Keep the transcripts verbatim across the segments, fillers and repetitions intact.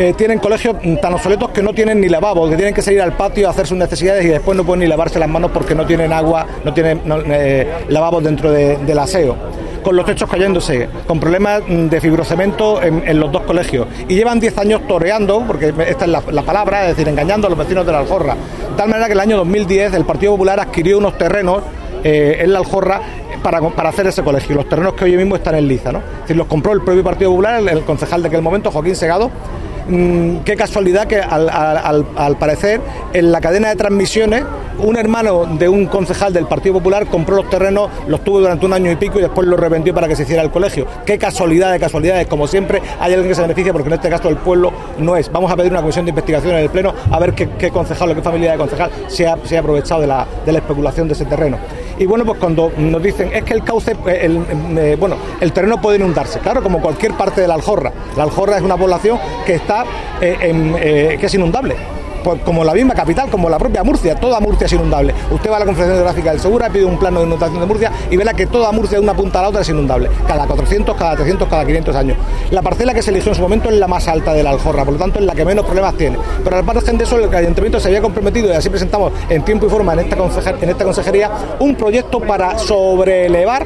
eh, tienen colegios tan obsoletos que no tienen ni lavabo, que tienen que salir al patio a hacer sus necesidades y después no pueden ni lavarse las manos porque no tienen agua, no tienen no, eh, lavabos dentro de, del aseo, con los techos cayéndose, con problemas de fibrocemento en, en los dos colegios, y llevan diez años toreando, porque esta es la, la palabra, es decir, engañando a los vecinos de la Aljorra, de tal manera que en el año dos mil diez el Partido Popular adquirió unos terrenos eh, en la Aljorra para, para hacer ese colegio, los terrenos que hoy mismo están en liza, ¿no? Es decir, los compró el propio Partido Popular, el, el concejal de aquel momento, Joaquín Segado. Mm, qué casualidad que al, al, al parecer en la cadena de transmisiones un hermano de un concejal del Partido Popular compró los terrenos, los tuvo durante un año y pico y después los revendió para que se hiciera el colegio. Qué casualidad de casualidades, como siempre hay alguien que se beneficia porque en este caso el pueblo no es. Vamos a pedir una comisión de investigación en el Pleno a ver qué, qué concejal o qué familia de concejal se ha, se ha aprovechado de la, de la especulación de ese terreno. Y bueno, pues cuando nos dicen es que el cauce, el, eh, bueno, el terreno puede inundarse, claro, como cualquier parte de la Aljorra. La Aljorra es una población que está eh, en, eh, que es inundable. Pues como la misma capital, como la propia Murcia, toda Murcia es inundable. Usted va a la Confederación Hidrográfica del Segura, pide un plano de inundación de Murcia y verá que toda Murcia de una punta a la otra es inundable, cada cuatrocientos, cada trescientos, cada quinientos años. La parcela que se eligió en su momento es la más alta de la Aljorra, por lo tanto es la que menos problemas tiene. Pero al margen de eso, el Ayuntamiento se había comprometido, y así presentamos en tiempo y forma en esta, consejer, en esta consejería, un proyecto para sobreelevar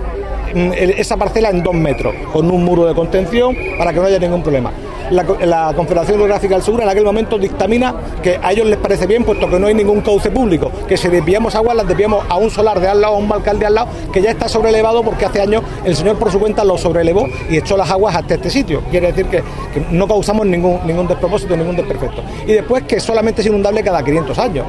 esa parcela en dos metros, con un muro de contención para que no haya ningún problema. La, la Confederación Hidrográfica del Segura en aquel momento dictamina que a ellos les parece bien, puesto que no hay ningún cauce público, que si desviamos agua las desviamos a un solar de al lado, a un balcal de al lado, que ya está sobrelevado porque hace años el señor por su cuenta lo sobrelevó y echó las aguas hasta este sitio. Quiere decir que, que no causamos ningún, ningún despropósito, ningún desperfecto. Y después que solamente es inundable cada quinientos años.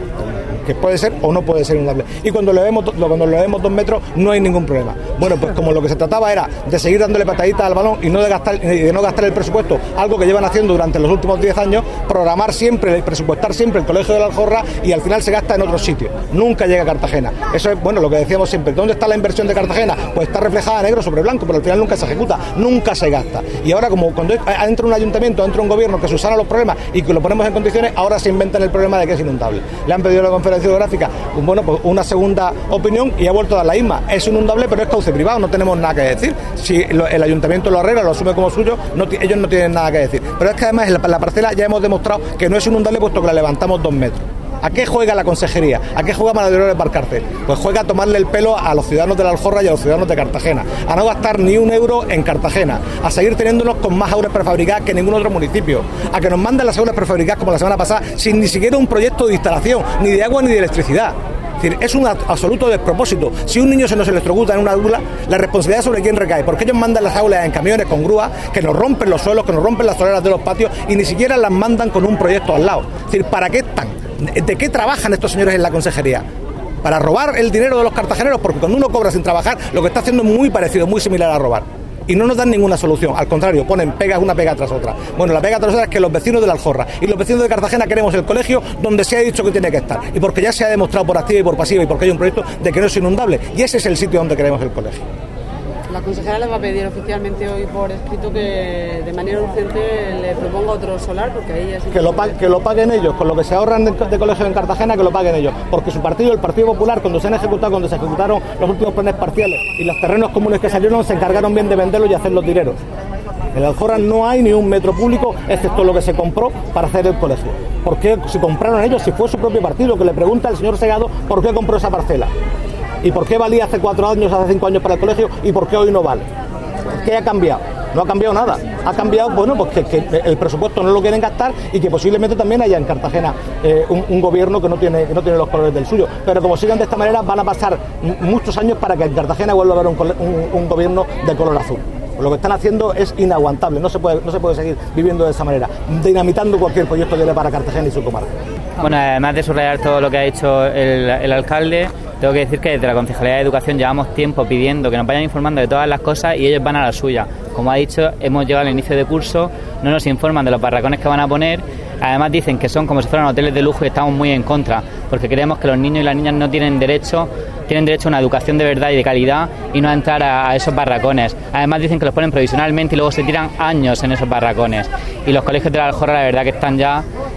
Que puede ser o no puede ser inundable. Y cuando le vemos, cuando le vemos dos metros no hay ningún problema. Bueno, pues como lo que se trataba era de seguir dándole pataditas al balón y no de gastar, de no gastar el presupuesto, algo que llevan haciendo durante los últimos diez años, programar siempre, presupuestar siempre el Colegio de la Aljorra y al final se gasta en otros sitios. Nunca llega a Cartagena. Eso es, bueno, lo que decíamos siempre. ¿Dónde está la inversión de Cartagena? Pues está reflejada negro sobre blanco, pero al final nunca se ejecuta, nunca se gasta. Y ahora, como cuando entra un ayuntamiento, entra un gobierno que subsana los problemas y que lo ponemos en condiciones, ahora se inventan el problema de que es inundable. Le han pedido a la Confederación Hidrográfica bueno, pues una segunda opinión y ha vuelto a dar la misma. Es inundable, pero es cauce privado, no tenemos nada que decir. Si lo, el ayuntamiento lo arregla, lo asume como suyo, no, ellos no tienen nada que decir. Pero es que además en la, la parcela ya hemos demostrado que no es inundable puesto que la levantamos dos metros. ¿A qué juega la consejería? ¿A qué juega Manadero de Parcárcel? Pues juega a tomarle el pelo a los ciudadanos de la Aljorra y a los ciudadanos de Cartagena, a no gastar ni un euro en Cartagena, a seguir teniéndonos con más aulas prefabricadas que ningún otro municipio, a que nos manden las aulas prefabricadas como la semana pasada sin ni siquiera un proyecto de instalación, ni de agua ni de electricidad. Es decir, es un absoluto despropósito. Si un niño se nos electrocuta en una aula, la responsabilidad es sobre quién recae, porque ellos mandan las aulas en camiones con grúas que nos rompen los suelos, que nos rompen las soleras de los patios y ni siquiera las mandan con un proyecto al lado. Es decir, ¿para qué están? ¿De qué trabajan estos señores en la consejería? ¿Para robar el dinero de los cartageneros? Porque cuando uno cobra sin trabajar, lo que está haciendo es muy parecido, muy similar a robar. Y no nos dan ninguna solución, al contrario, ponen pegas una pega tras otra. Bueno, la pega tras otra es que los vecinos de la Aljorra y los vecinos de Cartagena queremos el colegio donde se ha dicho que tiene que estar. Y porque ya se ha demostrado por activa y por pasiva y porque hay un proyecto de que no es inundable. Y ese es el sitio donde queremos el colegio. La consejera le va a pedir oficialmente hoy por escrito que de manera urgente le proponga otro solar, porque ahí ya sí que, lo pa- que lo paguen ellos, con lo que se ahorran de, de colegio en Cartagena, que lo paguen ellos, porque su partido, el Partido Popular, cuando se han ejecutado, cuando se ejecutaron los últimos planes parciales y los terrenos comunes que salieron, se encargaron bien de venderlos y hacer los dineros. En la Aljorra no hay ni un metro público, excepto lo que se compró para hacer el colegio. ¿Por qué si compraron ellos? Si fue su propio partido, que le pregunta al señor Segado por qué compró esa parcela. ¿Y por qué valía hace cuatro años, hace cinco años para el colegio y por qué hoy no vale? ¿Qué ha cambiado? No ha cambiado nada. Ha cambiado, bueno, pues que, que el presupuesto no lo quieren gastar y que posiblemente también haya en Cartagena eh, un, un gobierno que no tiene que no tiene los colores del suyo. Pero como sigan de esta manera, van a pasar m- muchos años para que en Cartagena vuelva a haber un, un, un gobierno de color azul. Lo que están haciendo es inaguantable, no se puede, no se puede seguir viviendo de esa manera, dinamitando cualquier proyecto que dé para Cartagena y su comarca. Bueno, además de subrayar todo lo que ha hecho el, el alcalde, tengo que decir que desde la Concejalía de Educación llevamos tiempo pidiendo que nos vayan informando de todas las cosas y ellos van a la suya. Como ha dicho, hemos llegado al inicio de curso, no nos informan de los barracones que van a poner, además dicen que son como si fueran hoteles de lujo y estamos muy en contra, porque creemos que los niños y las niñas no tienen derecho, tienen derecho a una educación de verdad y de calidad y no a entrar a, a esos barracones. Además dicen que los ponen provisionalmente y luego se tiran años en esos barracones. Y los colegios de la Aljorra la verdad que están ya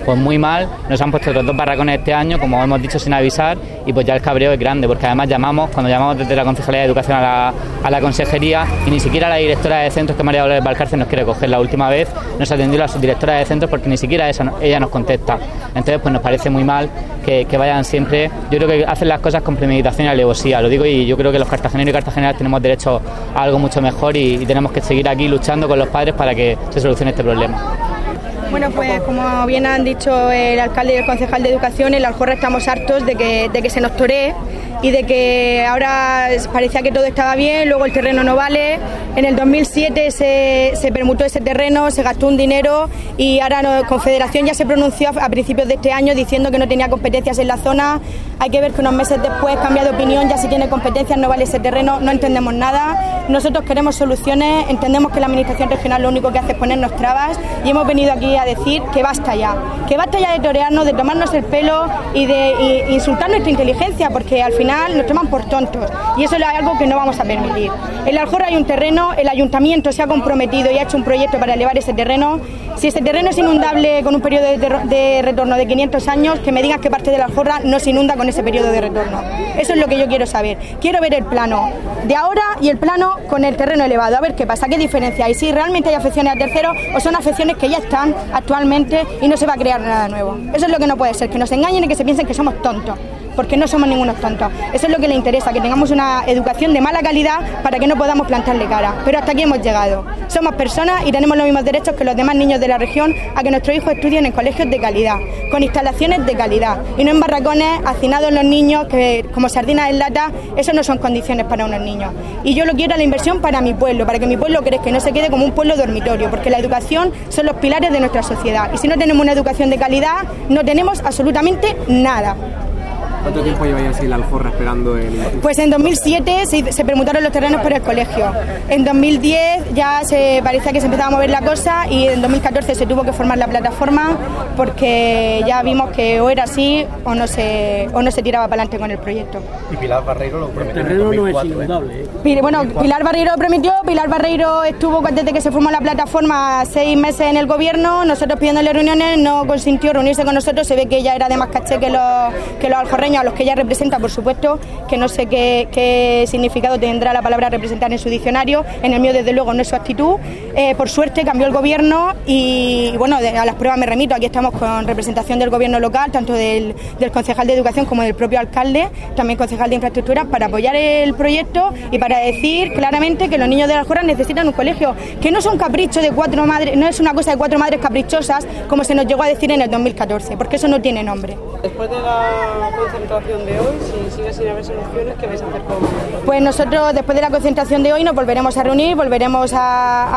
pues muy mal, nos han puesto otros dos barracones este año, como hemos dicho, sin avisar, y pues ya el cabreo es grande, porque además llamamos, cuando llamamos desde la Concejalía de Educación a la, a la Consejería, y ni siquiera la directora de centros, que María Dolores Valcárcel, nos quiere coger. La última vez nos atendió la subdirectora de centros porque ni siquiera esa, ella nos contesta. Entonces pues nos parece muy mal que, que vayan siempre, yo creo que hacen las cosas con premeditación y alevosía, lo digo, y yo creo que los cartageneros y cartageneras tenemos derecho a algo mucho mejor y, y tenemos que seguir aquí luchando con los padres para que se solucione este problema. Bueno, pues como bien han dicho el alcalde y el concejal de Educación, en la Aljorra estamos hartos de que, de que se nos toree y de que ahora parecía que todo estaba bien, luego el terreno no vale. En el dos mil siete se, se permutó ese terreno, se gastó un dinero y ahora no, Confederación ya se pronunció a principios de este año diciendo que no tenía competencias en la zona. Hay que ver que unos meses después cambia de opinión, ya si tiene competencias no vale ese terreno, no entendemos nada. Nosotros queremos soluciones, entendemos que la Administración Regional lo único que hace es ponernos trabas y hemos venido aquí a decir que basta ya, que basta ya de torearnos, de tomarnos el pelo y de y, insultar nuestra inteligencia, porque al final nos toman por tontos y eso es algo que no vamos a permitir. En la Aljorra hay un terreno, el Ayuntamiento se ha comprometido y ha hecho un proyecto para elevar ese terreno. Si ese terreno es inundable con un periodo de, de retorno de quinientos años, que me digan qué parte de la Aljorra no se inunda con ese periodo de retorno. Eso es lo que yo quiero saber. Quiero ver el plano de ahora y el plano con el terreno elevado, a ver qué pasa, qué diferencia hay, si realmente hay afecciones a terceros o son afecciones que ya están actualmente y no se va a crear nada nuevo. Eso es lo que no puede ser, que nos engañen y que se piensen que somos tontos, porque no somos ningunos tontos. Eso es lo que le interesa, que tengamos una educación de mala calidad para que no podamos plantarle cara. Pero hasta aquí hemos llegado. Somos personas y tenemos los mismos derechos que los demás niños de la región a que nuestros hijos estudien en colegios de calidad, con instalaciones de calidad y no en barracones hacinados los niños que como sardinas en lata. Eso no son condiciones para unos niños. Y yo lo quiero a la inversión para mi pueblo, para que mi pueblo crezca y no se quede como un pueblo dormitorio, porque la educación son los pilares de nuestra sociedad y si no tenemos una educación de calidad no tenemos absolutamente nada. ¿Cuánto tiempo lleváis así la Aljorra esperando el...? Pues en dos mil siete se, se permutaron los terrenos por el colegio. En dos mil diez ya se parecía que se empezaba a mover la cosa y en dos mil catorce se tuvo que formar la plataforma porque ya vimos que o era así o no se o no se tiraba para adelante con el proyecto. Y Pilar Barreiro lo prometió. El terreno no es inundable. ¿eh? Pil, bueno, Pilar Barreiro lo prometió, Pilar Barreiro estuvo desde que se formó la plataforma seis meses en el gobierno, nosotros pidiéndole reuniones, no consintió reunirse con nosotros, se ve que ella era de más caché que los, que los aljorreños a los que ella representa, por supuesto, que no sé qué, qué significado tendrá la palabra representar en su diccionario, en el mío desde luego no es su actitud. Eh, por suerte cambió el gobierno y, y bueno, de, a las pruebas me remito, aquí estamos con representación del gobierno local, tanto del, del concejal de Educación como del propio alcalde, también concejal de Infraestructuras, para apoyar el proyecto y para decir claramente que los niños de la Aljorra necesitan un colegio, que no es un capricho de cuatro madres, no es una cosa de cuatro madres caprichosas como se nos llegó a decir en el dos mil catorce, porque eso no tiene nombre. Después de la concentración de hoy, si sigue sin haber soluciones, ¿qué vais a hacer con...? Pues nosotros después de la concentración de hoy nos volveremos a reunir, volveremos a,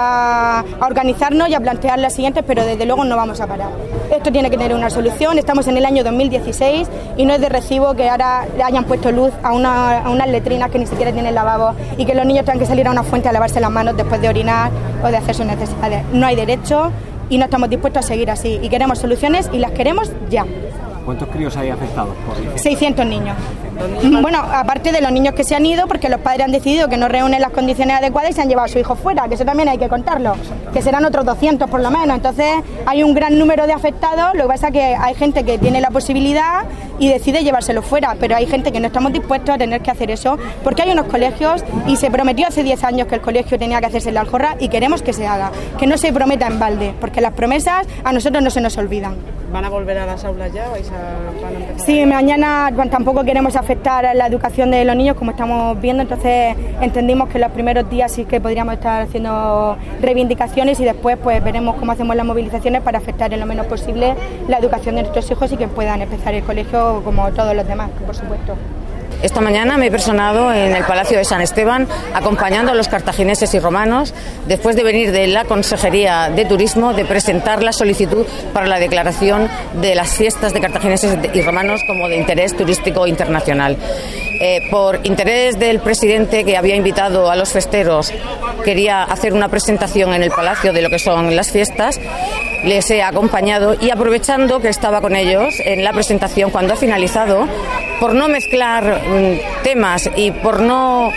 a, a organizarnos y a plantear las siguientes, pero desde luego no vamos a parar. Esto tiene que tener una solución, estamos en el año dos mil dieciséis y no es de recibo que ahora le hayan puesto luz a, una, a unas letrinas que ni siquiera tienen lavabo y que los niños tengan que salir a una fuente a lavarse las manos después de orinar o de hacer sus necesidades. No hay derecho y no estamos dispuestos a seguir así y queremos soluciones y las queremos ya. ¿Cuántos críos hay afectados? Por seiscientos niños. Bueno, aparte de los niños que se han ido porque los padres han decidido que no reúnen las condiciones adecuadas y se han llevado a su hijo fuera, que eso también hay que contarlo, que serán otros doscientos por lo menos. Entonces hay un gran número de afectados, lo que pasa es que hay gente que tiene la posibilidad y decide llevárselo fuera, pero hay gente que no estamos dispuestos a tener que hacer eso porque hay unos colegios y se prometió hace diez años que el colegio tenía que hacerse en la Aljorra y queremos que se haga, que no se prometa en balde, porque las promesas a nosotros no se nos olvidan. ¿Van a volver a las aulas ya? ¿Vais a, van a empezar sí, a... mañana tampoco queremos afectar a la educación de los niños como estamos viendo, entonces entendimos que los primeros días sí que podríamos estar haciendo reivindicaciones y después pues veremos cómo hacemos las movilizaciones para afectar en lo menos posible la educación de nuestros hijos y que puedan empezar el colegio como todos los demás, por supuesto. Esta mañana me he personado en el Palacio de San Esteban acompañando a los cartagineses y romanos después de venir de la Consejería de Turismo de presentar la solicitud para la declaración de las fiestas de cartagineses y romanos como de interés turístico internacional. Eh, por interés del presidente, que había invitado a los festeros, quería hacer una presentación en el Palacio de lo que son las fiestas. Les he acompañado y aprovechando que estaba con ellos en la presentación cuando ha finalizado, por no mezclar mm, temas y por no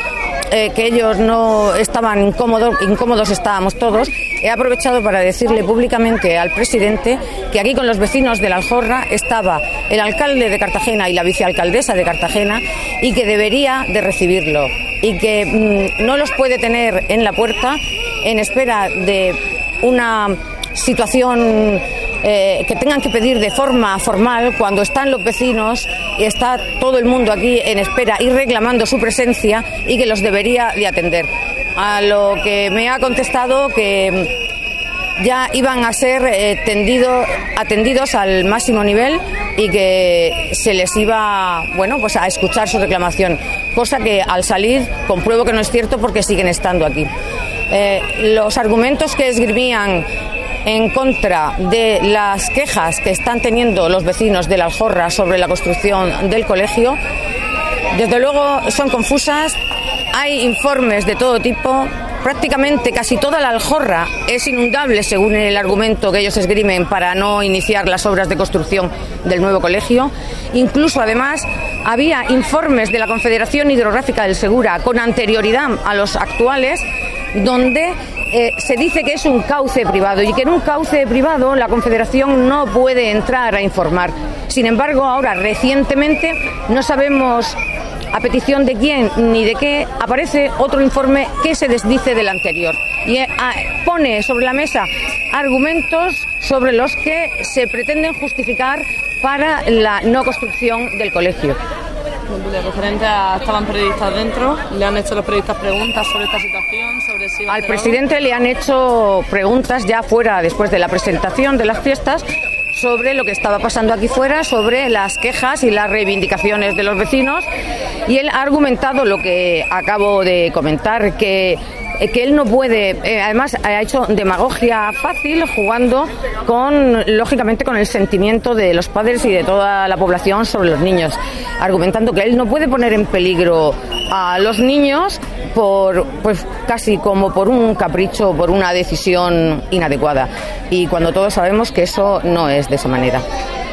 eh, que ellos no estaban incómodos, incómodos estábamos todos, he aprovechado para decirle públicamente al presidente que aquí con los vecinos de la Aljorra estaba el alcalde de Cartagena y la vicealcaldesa de Cartagena y que debería de recibirlo y que mmm, no los puede tener en la puerta en espera de una situación eh, que tengan que pedir de forma formal cuando están los vecinos y está todo el mundo aquí en espera y reclamando su presencia y que los debería de atender. A lo que me ha contestado que ya iban a ser eh, tendido, atendidos al máximo nivel y que se les iba, bueno, pues a escuchar su reclamación, cosa que al salir compruebo que no es cierto porque siguen estando aquí. Eh, los argumentos que esgrimían en contra de las quejas que están teniendo los vecinos de la Aljorra sobre la construcción del colegio, desde luego son confusas. Hay informes de todo tipo. Prácticamente casi toda la Aljorra es inundable según el argumento que ellos esgrimen para no iniciar las obras de construcción del nuevo colegio. Incluso además había informes de la Confederación Hidrográfica del Segura con anterioridad a los actuales donde eh, se dice que es un cauce privado y que en un cauce privado la Confederación no puede entrar a informar. Sin embargo, ahora recientemente no sabemos a petición de quién ni de qué aparece otro informe que se desdice del anterior y eh, pone sobre la mesa argumentos sobre los que se pretenden justificar para la no construcción del colegio. De referente a estaban periodistas dentro, le han hecho los periodistas preguntas sobre esta situación, sobre si al presidente le han hecho preguntas ya fuera después de la presentación de las fiestas sobre lo que estaba pasando aquí fuera, sobre las quejas y las reivindicaciones de los vecinos, y él ha argumentado lo que acabo de comentar, que que él no puede, eh, además ha hecho demagogia fácil jugando con, lógicamente, con el sentimiento de los padres y de toda la población sobre los niños, argumentando que él no puede poner en peligro a los niños por, pues casi como por un capricho, por una decisión inadecuada, y cuando todos sabemos que eso no es de esa manera.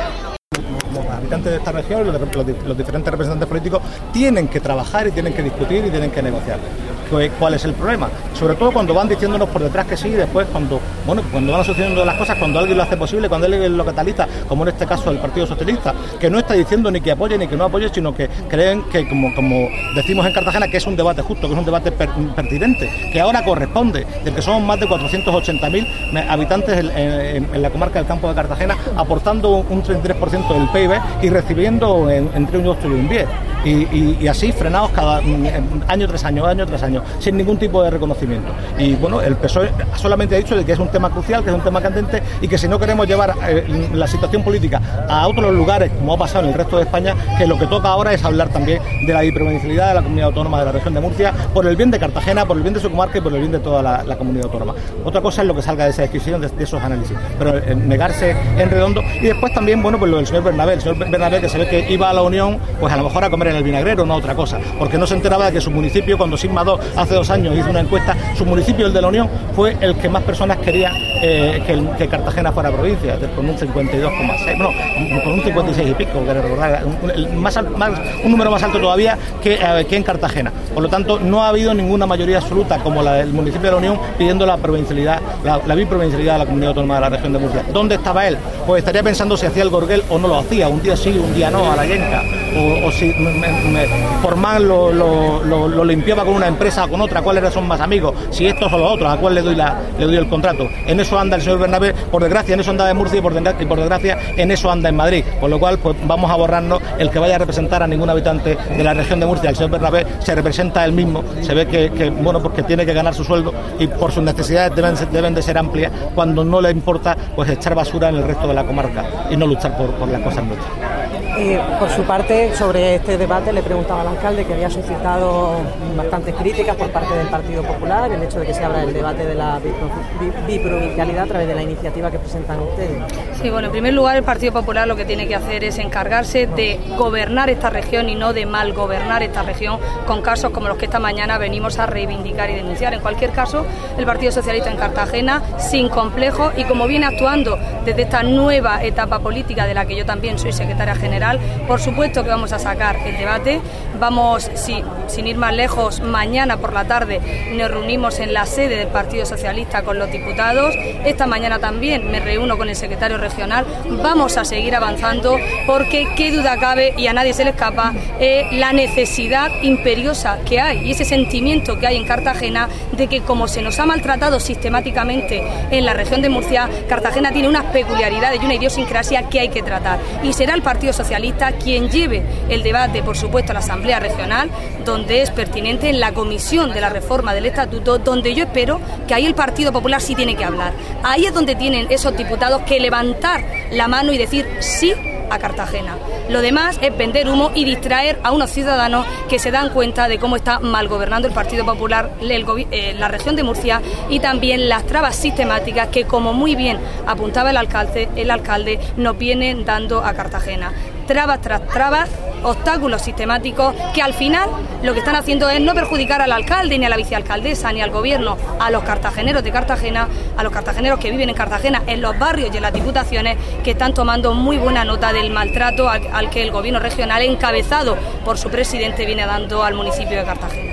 Los habitantes de esta región, los, los, los diferentes representantes políticos tienen que trabajar y tienen que discutir y tienen que negociar. ¿Cuál es el problema? Sobre todo cuando van diciéndonos por detrás que sí y después cuando, bueno, cuando van sucediendo las cosas, cuando alguien lo hace posible, cuando alguien lo cataliza, como en este caso el Partido Socialista, que no está diciendo ni que apoye ni que no apoye, sino que creen que, como, como decimos en Cartagena, que es un debate justo, que es un debate per, pertinente, que ahora corresponde, del que somos más de cuatrocientos ochenta mil habitantes en, en, en la comarca del Campo de Cartagena, aportando un treinta y tres por ciento del P I B y recibiendo en, entre un ocho y un diez. Y, y, y así frenados cada año tras año, año tras año, sin ningún tipo de reconocimiento. Y bueno, el P S O E solamente ha dicho de que es un tema crucial, que es un tema candente y que si no queremos llevar eh, la situación política a otros lugares, como ha pasado en el resto de España, que lo que toca ahora es hablar también de la hiperprovincialidad de la comunidad autónoma de la región de Murcia, por el bien de Cartagena, por el bien de su comarca y por el bien de toda la, la comunidad autónoma. Otra cosa es lo que salga de esa discusión, de, de esos análisis, pero eh, negarse en redondo. Y después también, bueno, pues lo del señor Bernabé, el señor Bernabé, que se ve que iba a la Unión, pues a lo mejor a comer en el vinagrero, no a otra cosa, porque no se enteraba de que su municipio, cuando Sigma dos hace dos años hizo una encuesta, su municipio, el de la Unión, fue el que más personas quería eh, que, el, que Cartagena fuera provincia, con un cincuenta y dos coma seis, no, con un cincuenta y seis y pico, quiero recordar, un, el más, más, un número más alto todavía que, eh, que en Cartagena. Por lo tanto, no ha habido ninguna mayoría absoluta como la del municipio de la Unión pidiendo la provincialidad, la, la biprovincialidad de la comunidad autónoma de la región de Murcia. ¿Dónde estaba él? Pues estaría pensando si hacía el gorguel o no lo hacía, un día sí, un día no, a la yenca, o, o si me, me, Forman lo, lo, lo, lo limpiaba con una empresa o con otra, cuáles son más amigos, si estos o los otros, a cuál le doy la, le doy el contrato. En eso anda el señor Bernabé, por desgracia en eso anda de Murcia y por, y por desgracia en eso anda en Madrid, con lo cual pues vamos a borrarnos el que vaya a representar a ningún habitante de la región de Murcia. El señor Bernabé se representa él mismo, se ve que, que bueno, porque tiene que ganar su sueldo y por sus necesidades deben, deben de ser amplias, cuando no le importa pues echar basura en el resto de la comarca y no luchar por, por las cosas nuestras. Eh, por su parte, sobre este debate le preguntaba al alcalde, que había suscitado bastantes críticas por parte del Partido Popular, el hecho de que se abra el debate de la biprovincialidad a través de la iniciativa que presentan ustedes. Sí, bueno, en primer lugar el Partido Popular lo que tiene que hacer es encargarse de gobernar esta región y no de mal gobernar esta región con casos como los que esta mañana venimos a reivindicar y denunciar. En cualquier caso, el Partido Socialista en Cartagena, sin complejo y como viene actuando desde esta nueva etapa política de la que yo también soy secretaria general, por supuesto que vamos a sacar el debate. Vamos, si, sin ir más lejos, mañana por la tarde nos reunimos en la sede del Partido Socialista con los diputados. Esta mañana también me reúno con el secretario regional. Vamos a seguir avanzando porque qué duda cabe, y a nadie se le escapa, eh, la necesidad imperiosa que hay y ese sentimiento que hay en Cartagena de que, como se nos ha maltratado sistemáticamente en la región de Murcia, Cartagena tiene unas peculiaridades y una idiosincrasia que hay que tratar. Y será el Partido Socialista quien lleve el debate, por supuesto, a la Asamblea Regional, donde es pertinente, en la comisión de la reforma del Estatuto, donde yo espero que ahí el Partido Popular sí tiene que hablar. Ahí es donde tienen esos diputados que levantar la mano y decir sí a Cartagena. Lo demás es vender humo y distraer a unos ciudadanos que se dan cuenta de cómo está mal gobernando el Partido Popular el eh, la región de Murcia, y también las trabas sistemáticas que, como muy bien apuntaba el alcalde, el alcalde nos vienen dando a Cartagena. Trabas tras trabas, obstáculos sistemáticos que al final lo que están haciendo es no perjudicar al alcalde, ni a la vicealcaldesa, ni al gobierno, a los cartageneros de Cartagena, a los cartageneros que viven en Cartagena, en los barrios y en las diputaciones, que están tomando muy buena nota del maltrato al, al que el gobierno regional, encabezado por su presidente, viene dando al municipio de Cartagena.